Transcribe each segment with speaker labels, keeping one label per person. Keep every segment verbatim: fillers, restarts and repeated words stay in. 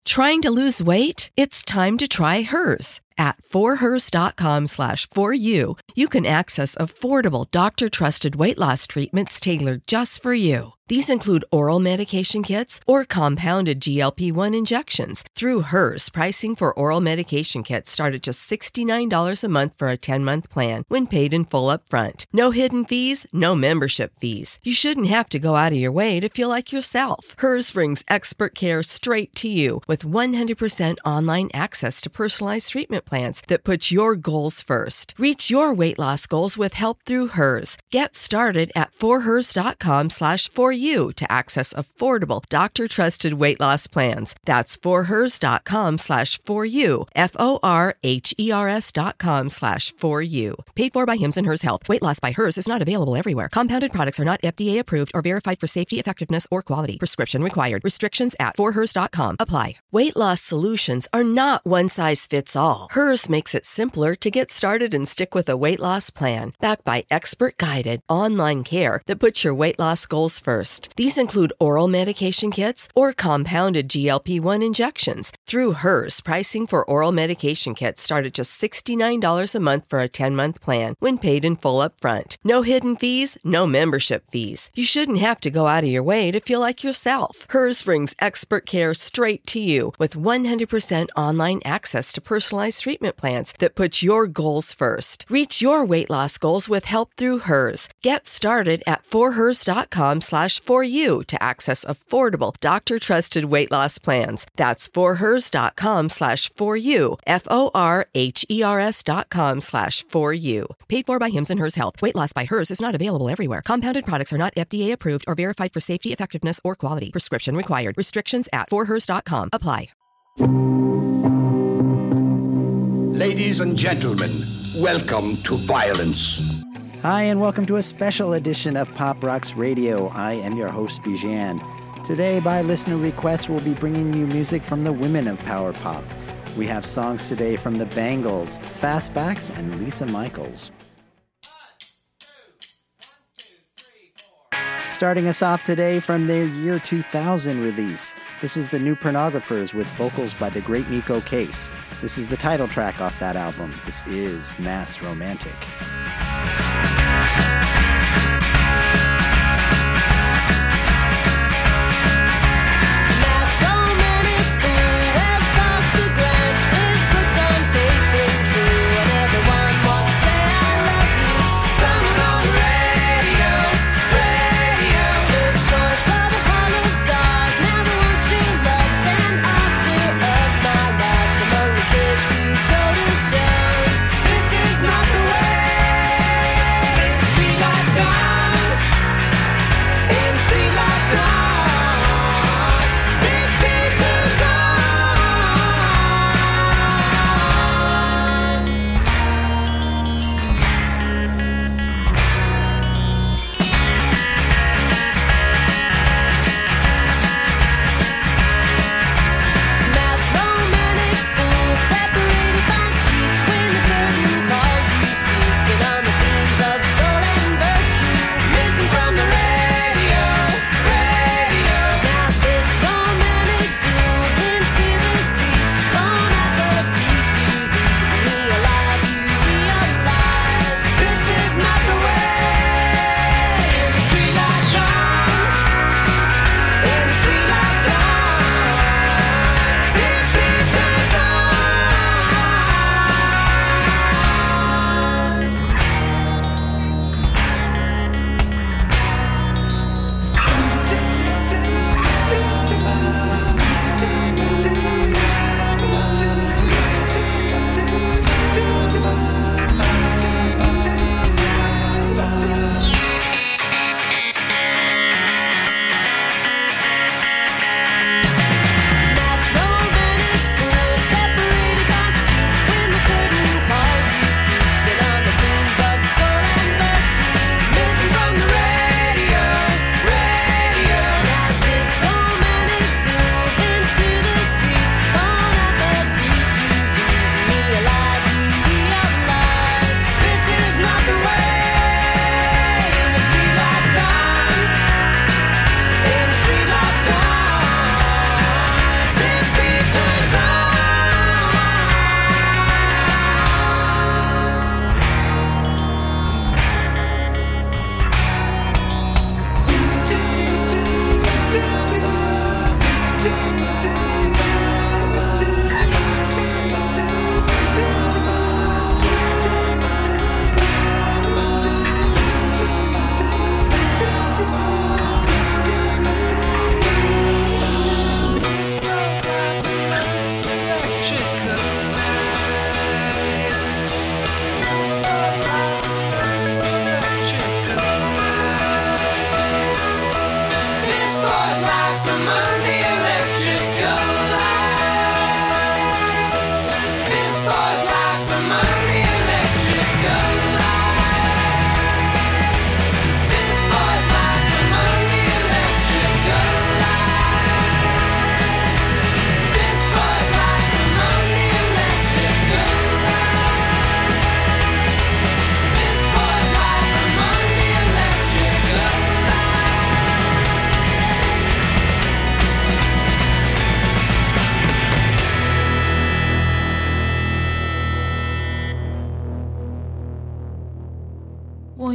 Speaker 1: Trying to lose weight? It's time to try Hers. At forhers.com slash for you, you can access affordable, doctor-trusted weight loss treatments tailored just for you. These include oral medication kits or compounded G L P one injections. Through Hers, pricing for oral medication kits start at just sixty-nine dollars a month for a ten-month plan when paid in full upfront. No hidden fees, no membership fees. You shouldn't have to go out of your way to feel like yourself. Hers brings expert care straight to you with one hundred percent online access to personalized treatment plans that put your goals first. Reach your weight loss goals with help through Hers. Get started at forhers.com slash for you to access affordable, doctor-trusted weight loss plans. That's forhers.com slash for you, F-O-R-H-E-R-S dot com slash for you. Paid for by Hims and Hers Health. Weight loss by Hers is not available everywhere. Compounded products are not F D A approved or verified for safety, effectiveness, or quality. Prescription required. Restrictions at forhers dot com apply. Weight loss solutions are not one size fits all. Hers makes it simpler to get started and stick with a weight loss plan, backed by expert-guided online care that puts your weight loss goals first. These include oral medication kits or compounded G L P one injections. Through Hers, pricing for oral medication kits start at just sixty-nine dollars a month for a ten-month plan when paid in full upfront. No hidden fees, no membership fees. You shouldn't have to go out of your way to feel like yourself. Hers brings expert care straight to you with one hundred percent online access to personalized treatment plans that put your goals first. Reach your weight loss goals with help through Hers. Get started at forhers.com slash for you to access affordable, doctor-trusted weight loss plans. That's forhers.com slash for you, F-O-R-H-E-R-S dot com slash for you. Paid for by Hims and Hers Health. Weight loss by Hers is not available everywhere. Compounded products are not F D A approved or verified for safety, effectiveness, or quality. Prescription required. Restrictions at forhers dot com apply.
Speaker 2: Ladies and gentlemen, welcome to violence.
Speaker 3: Hi, and welcome to a special edition of Pop Rocks Radio. I am your host, Bijan. Today, by listener request, we'll be bringing you music from the women of power pop. We have songs today from the Bangles, Fastbacks, and Lisa Michaels. Starting us off today from their year two thousand release, this is the New Pornographers with vocals by the great Nico Case. This is the title track off that album. This is Mass Romantic.
Speaker 4: This is not the way.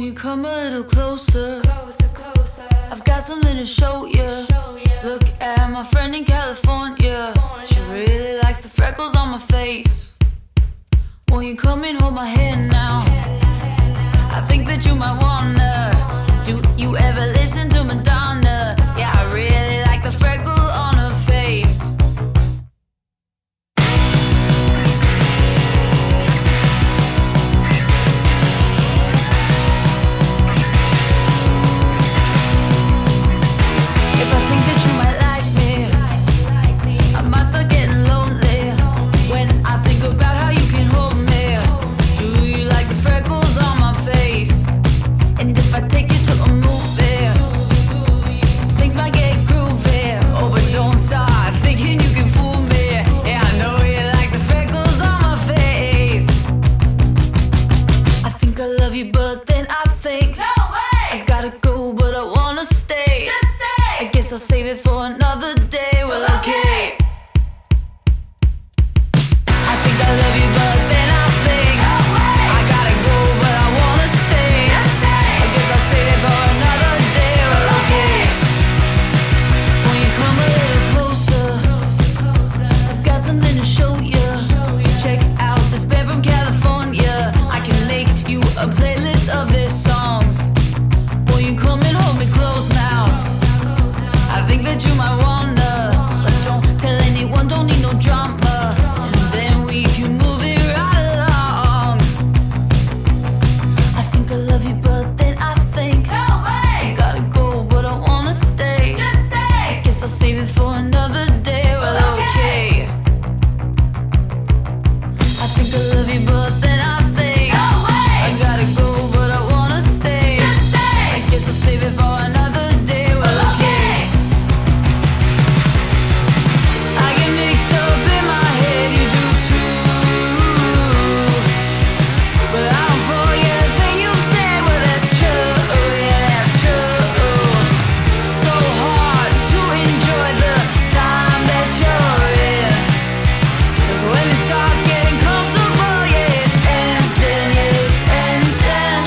Speaker 4: you come a little closer, closer, closer. I've got something to show you. Look at my friend in California. She really likes the freckles on my face. Won't you come and hold my hand now? I think that you might wanna. Do you ever listen to Madonna? Yeah, I really like the freckle on her face. If I think that you might like me, I might start getting lonely. When I think about how you can hold me. Do you like the freckles on my face? And if I take you to a movie, things might get groovy. Oh, but don't start thinking you can fool me. Yeah, I know you like the freckles on my face. I think I love you, but then I think, no way, I gotta go, but I wanna stay. Just stay. I guess I'll save it for another day. Well, okay. I think I love you, but then I think, no way, I gotta go, but I wanna stay. Just stay. I guess I'll save it for another day. Well, okay. When you come a little closer, I've got something to show you. Check out this band from California. I can make you a playlist of their songs. Will you come and hold me close now? I think that you might wanna. But don't tell anyone, don't need no drama. And then we can move it right along. I think I love you, but then I think, no way, I gotta go, but I wanna stay. Just stay. Guess I'll save it for another day. Well, okay. I think I love you, but then I think, no way, I gotta go, but I wanna stay. Just stay. I guess I'll save it for another day. Well, okay. I get mixed up in my head, you do too. But I don't forget a thing you said. Well, that's true, yeah, that's true. So hard to enjoy the time that you're in. 'Cause when it starts getting comfortable, yeah, it's ending, yeah, it's ending.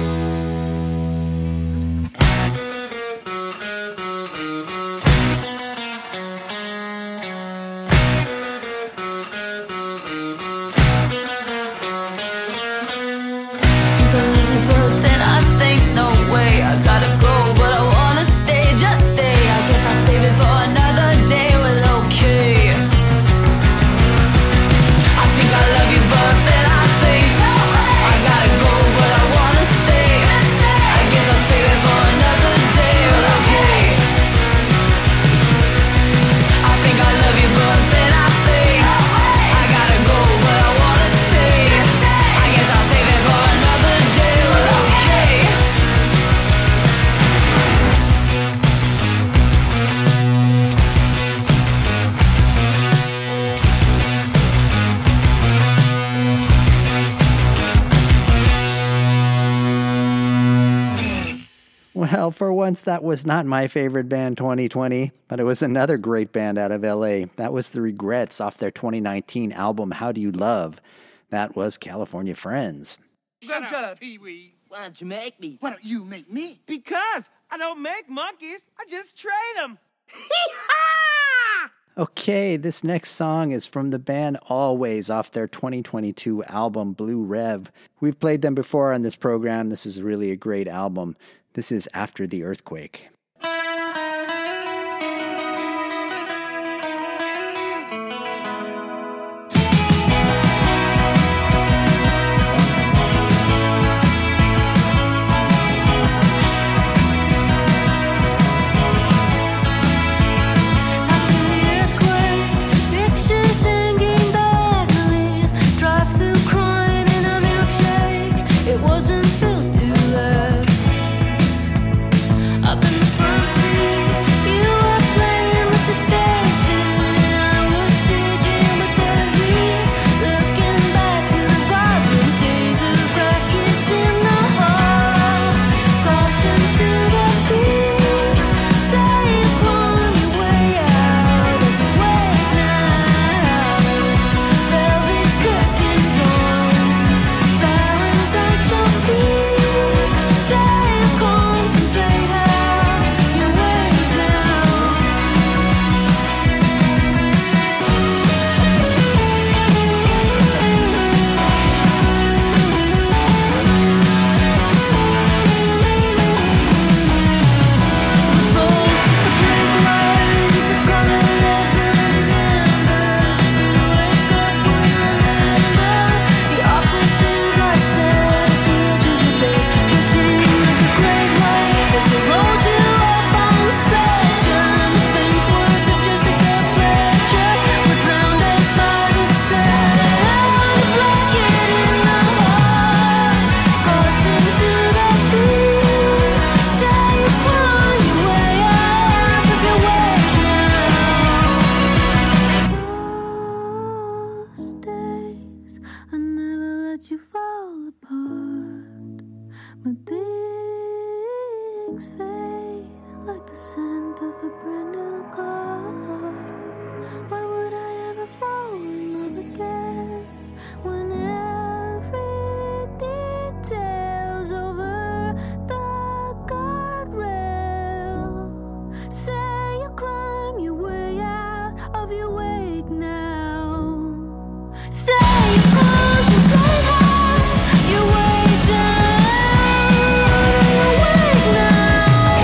Speaker 4: I think I love you, but then I think, no way, I gotta go, but I wanna stay. Just stay. I guess I'll save it for another day. Well, okay. I think I love you, but then I think, no way, I gotta go, but I wanna stay. Just stay. I guess I'll save it for another day. Well, okay. I think I love you, but then I think, no way, I gotta go, but I wanna stay. Just stay. I guess I'll save it for another day. Well, okay.
Speaker 3: Well, for once, that was not my favorite band twenty twenty, but it was another great band out of L A. That was The Regrets off their twenty nineteen album, How Do You Love? That was California Friends.
Speaker 5: Shut up, Pee-wee.
Speaker 6: Why don't you make me?
Speaker 5: Why don't you make me? Because I don't make monkeys. I just train them.
Speaker 3: Okay, this next song is from the band Always off their twenty twenty-two album, Blue Rev. We've played them before on this program. This is really a great album. This is After the Earthquake.
Speaker 4: It wasn't built to last. I've been
Speaker 6: But things fade like the scent of a brand new car. Why would I ever fall in love again when every detail's over the guardrail? Say you climb your way out of your wake now. Say you close your plate high, your way down. You're awake now.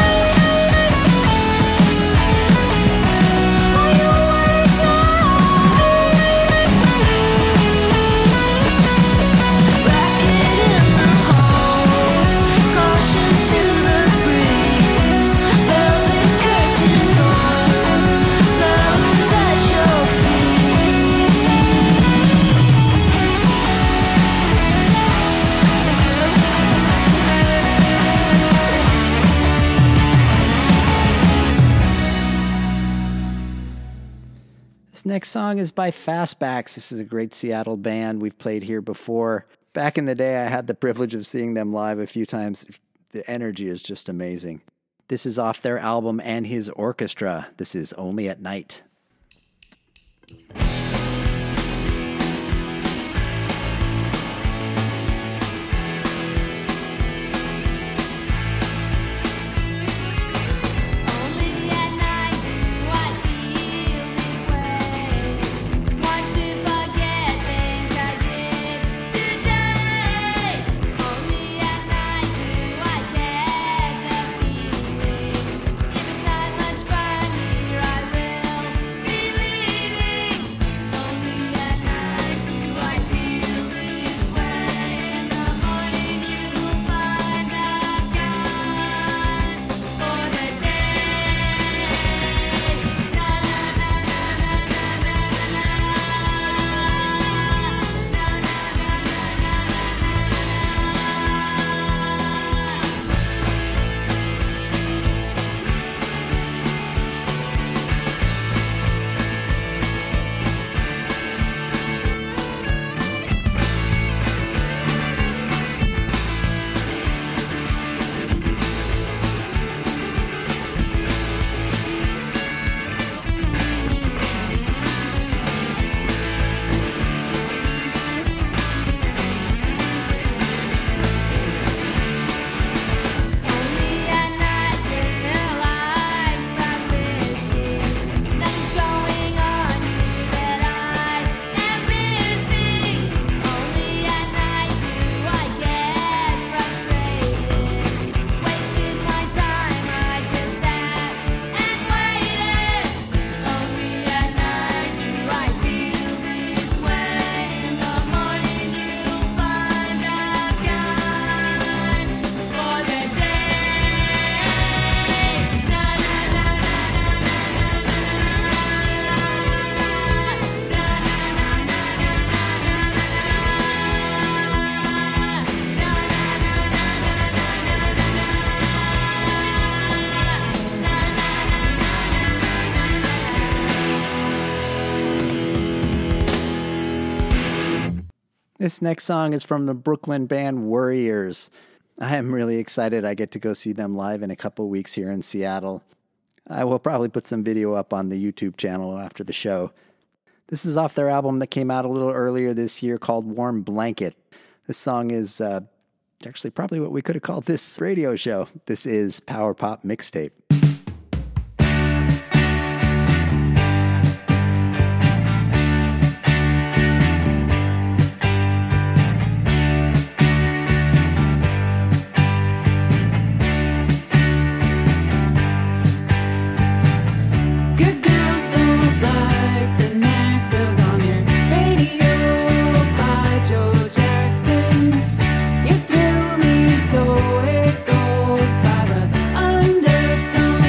Speaker 6: Are you awake now? Racket in the hall, caution to the breeze. Velvet curtain drawn, flowers at your feet.
Speaker 3: This next song is by Fastbacks. This is a great Seattle band. We've played here before. Back in the day, I had the privilege of seeing them live a few times. The energy is just amazing. This is off their album And His Orchestra. This is Only at Night.
Speaker 6: Only at night do I feel this way. Want to forget things I did today. Only at night do I get the feeling. If it's not much fun here, I will be leaving. Only at night do I feel this way. In the morning you will find I've gone for the day. Na na na na na na na na na. Na na na na na Only at night will I start wishing nothing's going on here that I am missing. Only at night do I get frustrated. Wasted my time, I just sat and waited. Only at night do I feel this way. In the morning you'll find I've gone for the day. Na na na na na na na na. Na na na na na na na na. Na na na na na na
Speaker 3: This next song is from the Brooklyn band Warriors. I am really excited. I get to go see them live in a couple weeks here in Seattle. I will probably put some video up on the YouTube channel after the show. This is off their album that came out a little earlier this year called Warm Blanket. This song is uh, actually probably what we could have called this radio show. This is Power Pop Mixtape.
Speaker 6: Good girls don't like the nectars on your radio by Joe Jackson. You thrill me, so it goes by the undertone.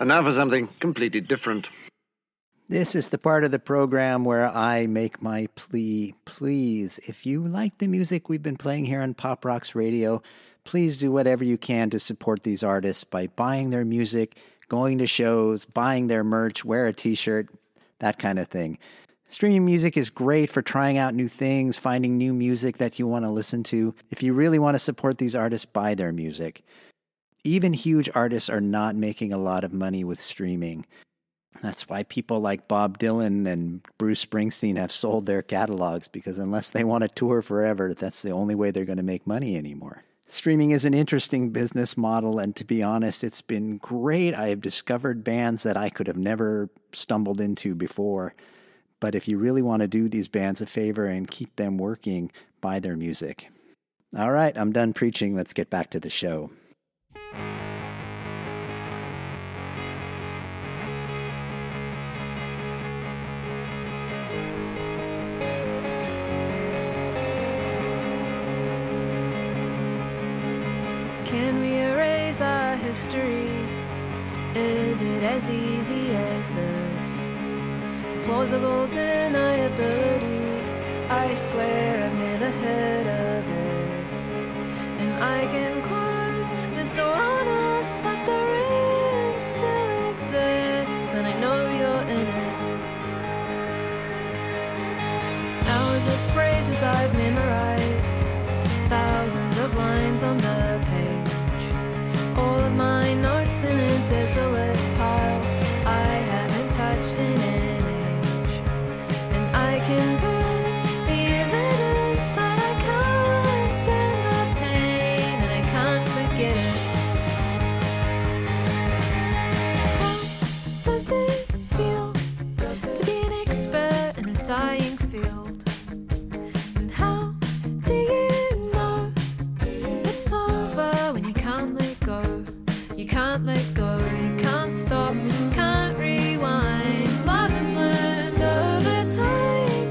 Speaker 7: And now for something completely different.
Speaker 3: This is the part of the program where I make my plea. Please, if you like the music we've been playing here on Pop Rocks Radio, please do whatever you can to support these artists by buying their music, going to shows, buying their merch, wear a t-shirt, that kind of thing. Streaming music is great for trying out new things, finding new music that you want to listen to. If you really want to support these artists, buy their music. Even huge artists are not making a lot of money with streaming. That's why people like Bob Dylan and Bruce Springsteen have sold their catalogs, because unless they want to tour forever, that's the only way they're going to make money anymore. Streaming is an interesting business model, and to be honest, it's been great. I have discovered bands that I could have never stumbled into before. But if you really want to do these bands a favor and keep them working, buy their music. All right, I'm done preaching. Let's get back to the show.
Speaker 8: Can we erase our history? Is it as easy as this? Plausible deniability, I swear I've never heard of it. And I can close the door on us, but the room still exists, and I know you're in it. Hours of phrases I've memorized, thousands of lines on the page, all of my notes in a desolate pile I haven't touched in it. I can burn the evidence, but I can't burn the pain, and I can't forget it. How does it feel to be an expert in a dying field? And how do you know it's over when you can't let go? You can't let go, you can't stop, can't rewind. Love is learned over time.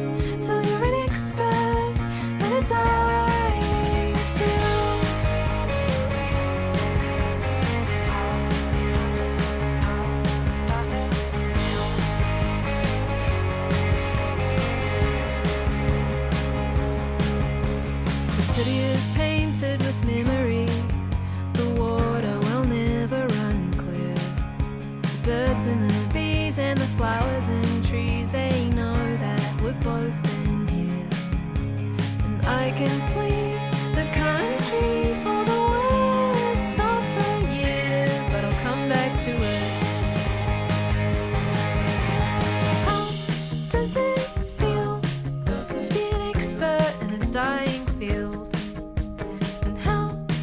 Speaker 8: The city is painted with memory. The water will never run clear. The birds and the bees and the flowers and trees, they know that we've both been here. And I can flee the country for the worst of the year, but I'll come back to it. How does it feel to be an expert in a dying field? And how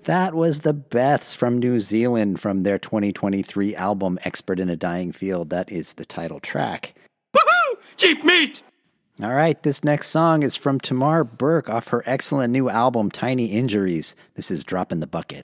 Speaker 3: That was the Beths from New Zealand from their twenty twenty-three album Expert in a Dying Field. That is the title track.
Speaker 5: Woohoo! Cheap meat!
Speaker 3: All right, this next song is from Tamar Burke off her excellent new album Tiny Injuries. This is Drop in the Bucket.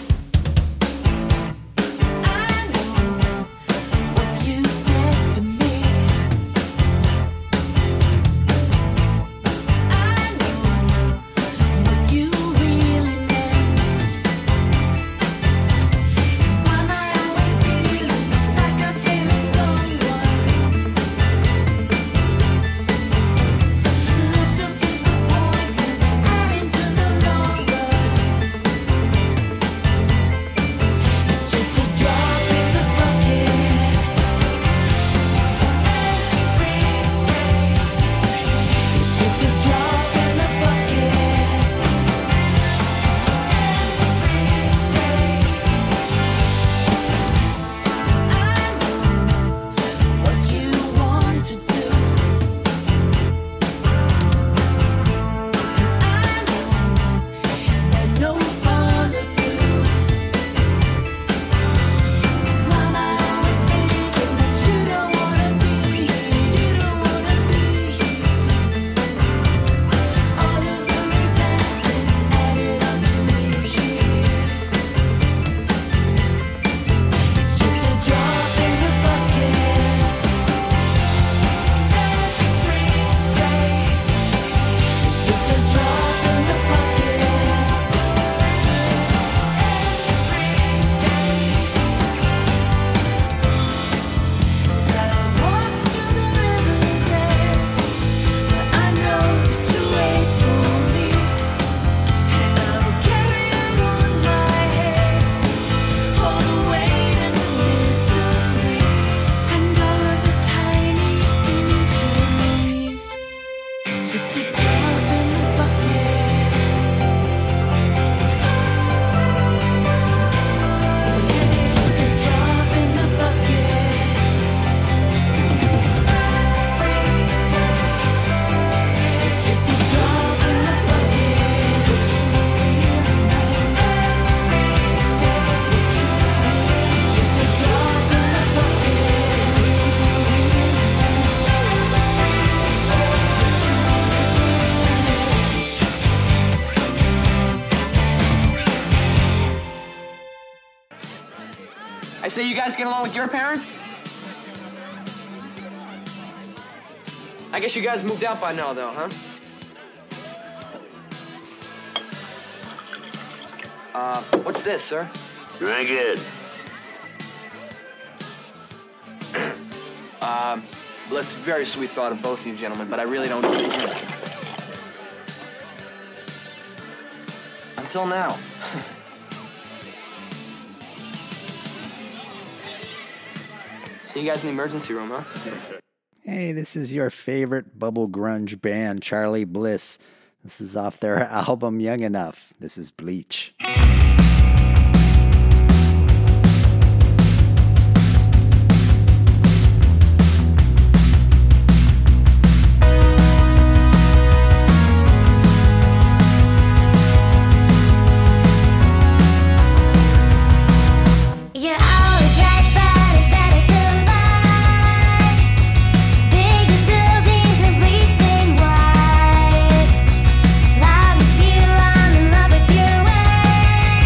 Speaker 9: I say, you guys get along with your parents? I guess you guys moved out by now, though, huh? Uh, what's this, sir?
Speaker 10: Drink it.
Speaker 9: Um, well, that's very sweet thought of both of you gentlemen, but I really don't drink it. Until now. See you guys in the emergency room, huh?
Speaker 3: Hey, this is your favorite bubble grunge band, Charlie Bliss. This is off their album Young Enough. This is Bleach.
Speaker 6: Loud and few, I'm in love with your way.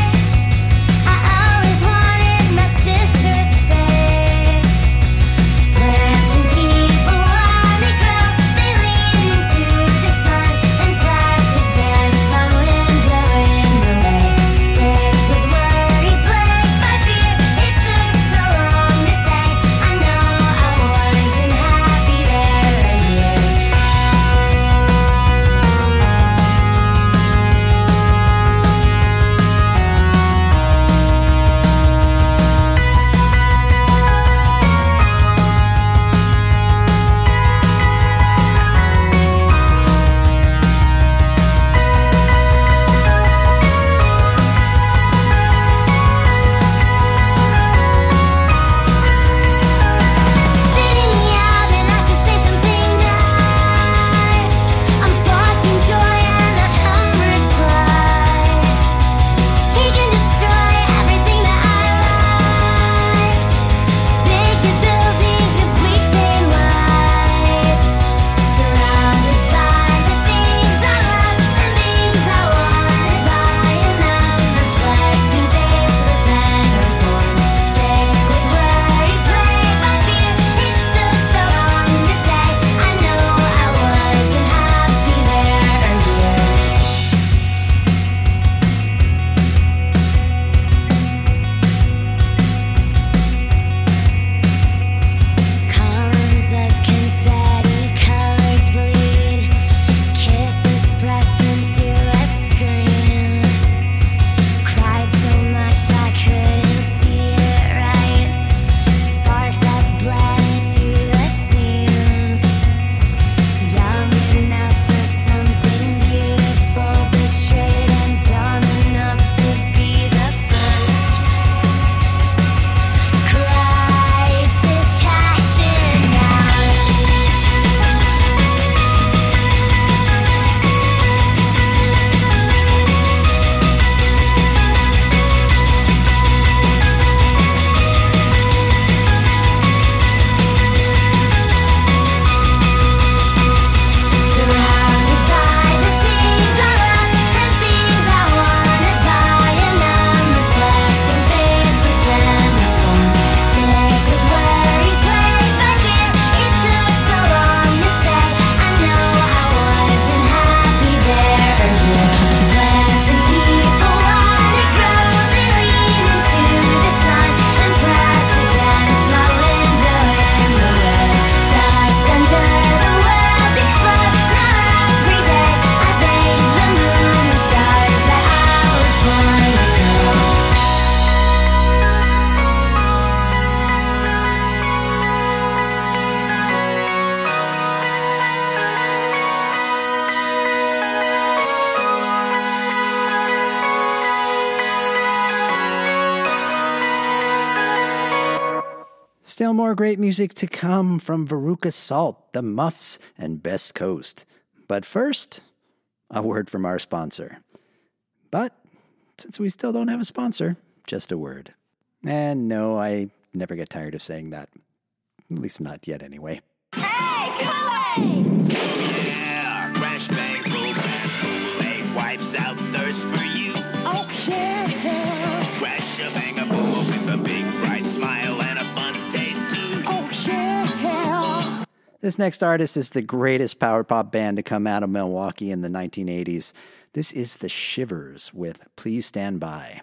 Speaker 3: Still more great music to come from Veruca Salt, The Muffs, and Best Coast. But first, a word from our sponsor. But since we still don't have a sponsor, just a word. And no, I never get tired of saying that. At least not yet anyway.
Speaker 6: Hey, Kool-Aid!
Speaker 10: Yeah, crash bang, roll back, Kool-Aid wipes out thirst for you.
Speaker 6: Okay.
Speaker 10: Crash a bang a boo with a big bright smile and a funny taste too.
Speaker 6: Okay.
Speaker 3: This next artist is the greatest power pop band to come out of Milwaukee in the nineteen eighties. This is The Shivers with Please Stand By.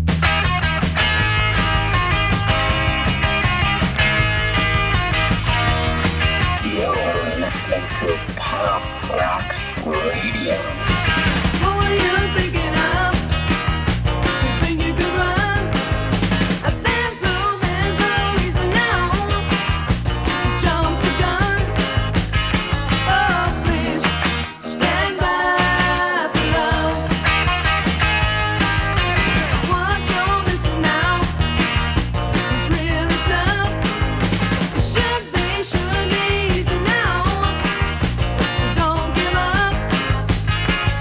Speaker 11: You're listening to Pop Rocks Radio.
Speaker 4: What were you thinking of? You think you could run? A man's no, there's no reason now. Jump the gun. Oh, please stand by for love. What you're missing now is really tough. It should be, should be easy now. So don't give up.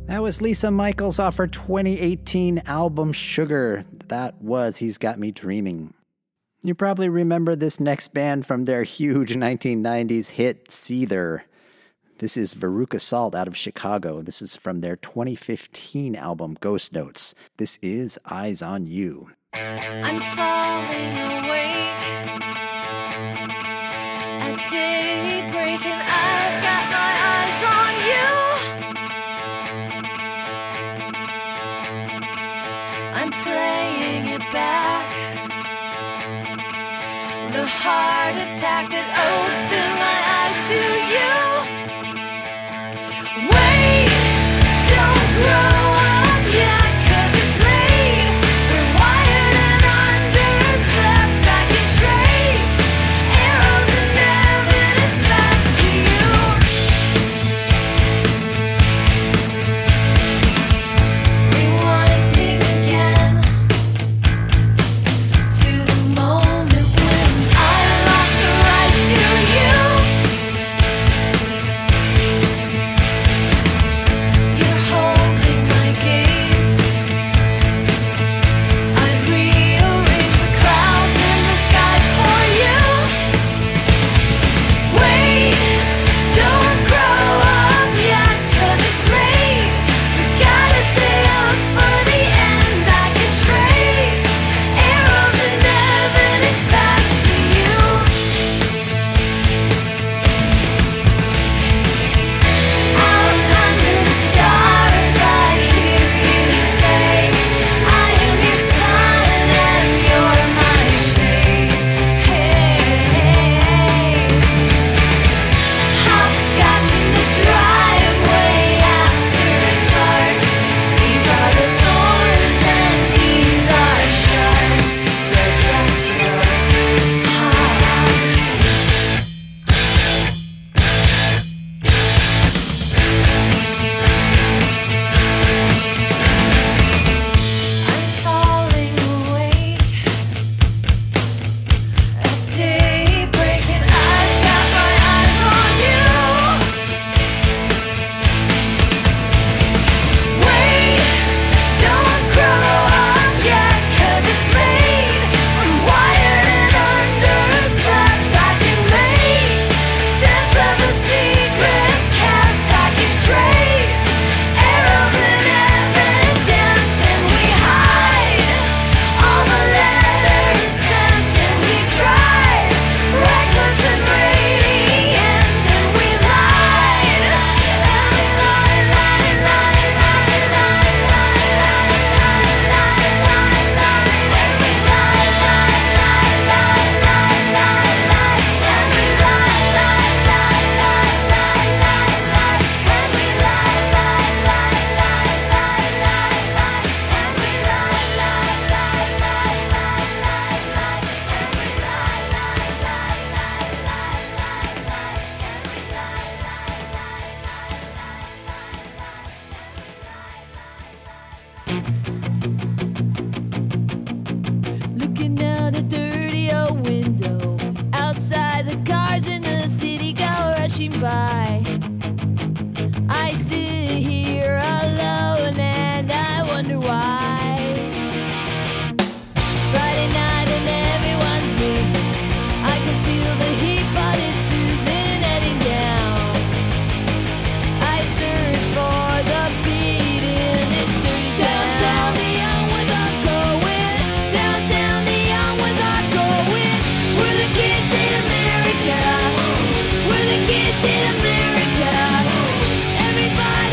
Speaker 3: That was Lisa Michaels off her twenty eighteen album Sugar. That was He's Got Me Dreaming. You probably remember this next band from their huge nineteen nineties hit Seether. This is Veruca Salt out of Chicago. This is from their twenty fifteen album Ghost Notes. This is Eyes on You.
Speaker 8: I'm falling away at daybreak and I've got my eyes on you. I'm playing it back. The heart attack that opened my eyes to you. Wait, don't grow up yet, 'cause it's late. We're wired and underslept. I can trace arrows and evidence back to you. We wanna dig again to the moment when I lost the rights to you. You're holding my gaze. I'd rearrange the clouds in the skies for you. Wait, don't grow up yet, 'cause it's late. We gotta stay up for the end. I can trace arrows and evidence back to you. Out under the stars, I hear you say, I am your sun and you're my shade. Hey, hopscotch in the driveway after dark. These are the thorns and these are shards. Protect your hearts. I'm falling awake at daybreak and I've got my eyes on you. Wait, don't grow up yet, 'cause it's late. I'm wired and underslept. I can make sense of the secrets kept. I can trace arrows and evidence, and we hide all the letters sent, and we drive reckless and radiant, and we lied, and we lied, lied, lied, lied, lied, lied, lied, lied, lied, lied, and we lied, lied, lied, lied, lied, lied, lied, and we lied, lied, lied, lied, lied, lied, lied, and we lied, lied, lied, lied, lied, lied, lied, and we lied, lied, lied, lied, lied, lied, lied, and we lied, lied, lied, Looking out a dirty old window, outside the cars in the city go rushing by. I sit here alone and I wonder why. Friday night and everyone's moving. I can feel the heat, but it's soothing heading down. I search for the beat in this dirty town. Down the young without going. Down, down the young without going. We're the kids in America. We're the kids in America. Everybody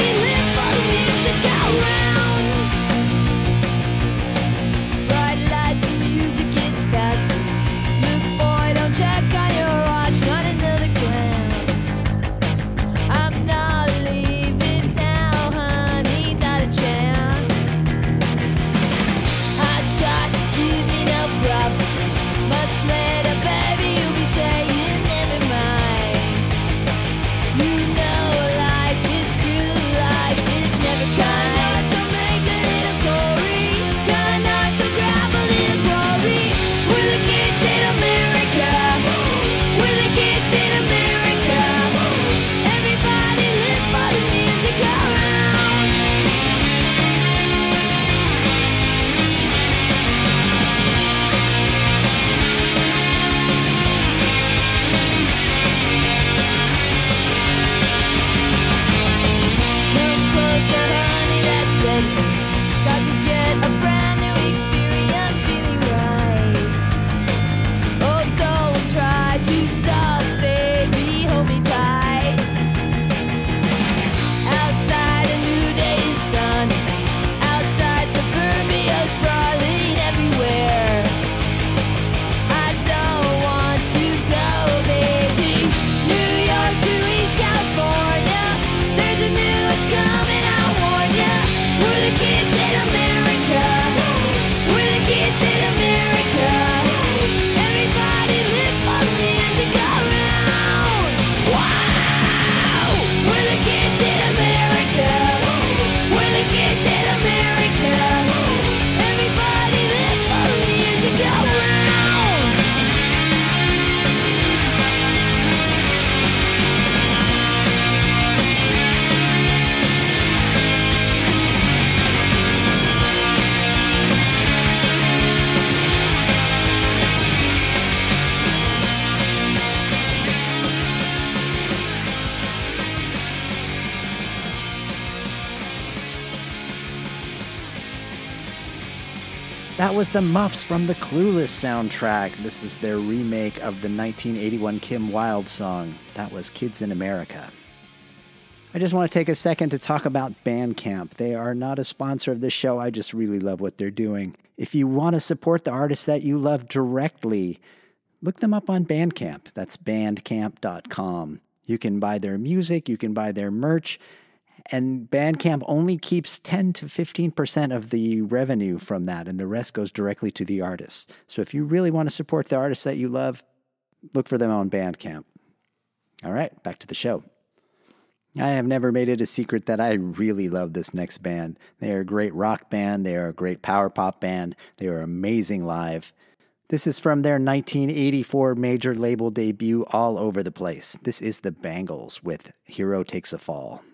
Speaker 3: That was the Muffs from the Clueless soundtrack. This is their remake of the nineteen eighty-one Kim Wilde song. That was Kids in America. I just want to take a second to talk about Bandcamp. They are not a sponsor of this show. I just really love what they're doing. If you want to support the artists that you love directly, look them up on Bandcamp. That's bandcamp dot com. You can buy their music, you can buy their merch, and Bandcamp only keeps ten to fifteen percent of the revenue from that, and the rest goes directly to the artists. So if you really want to support the artists that you love, look for them on Bandcamp. All right, back to the show. I have never made it a secret that I really love this next band. They are a great rock band. They are a great power pop band. They are amazing live. This is from their nineteen eighty-four major label debut, All Over the Place. This is the Bangles with Hero Takes a Fall.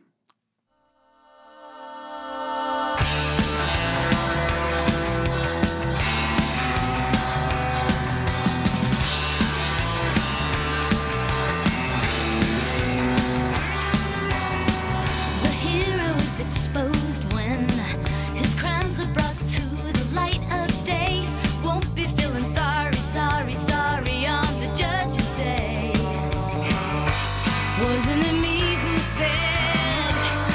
Speaker 6: Wasn't it me who said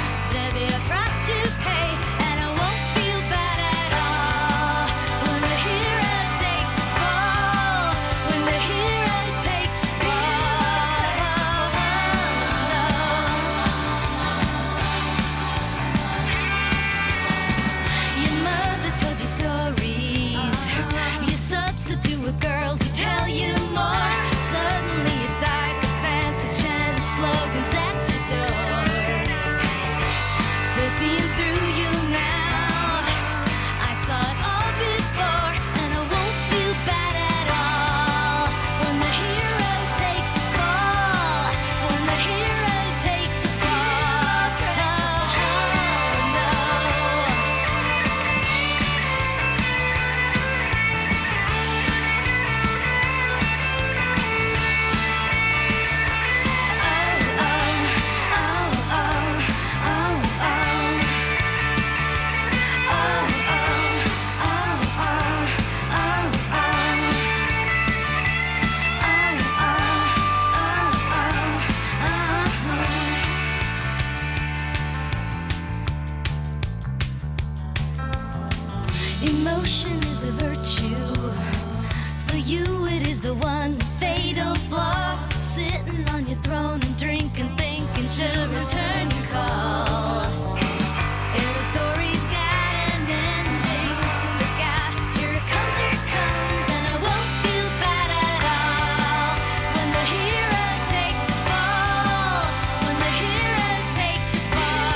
Speaker 4: Emotion is a virtue. For you it is the one fatal flaw. Sitting on your throne and drinking, thinking to return your call. Every story's got an ending. Look out, here it comes, here it comes, and I won't feel bad at all. When the hero takes the fall, when the hero takes the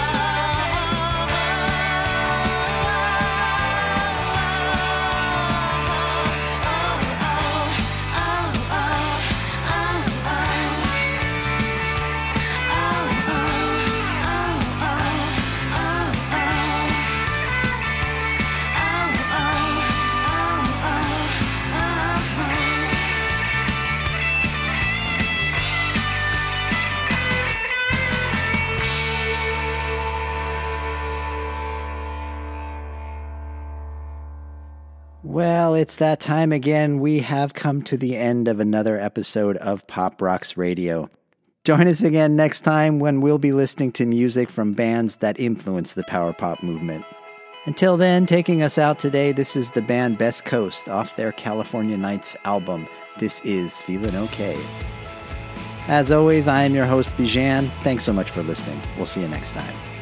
Speaker 3: Well, it's that time again. We have come to the end of another episode of Pop Rocks Radio. Join us again next time when we'll be listening to music from bands that influence the power pop movement. Until then, taking us out today, this is the band Best Coast off their California Nights album. This is Feelin' Okay. As always, I am your host, Bijan. Thanks so much for listening. We'll see you next time.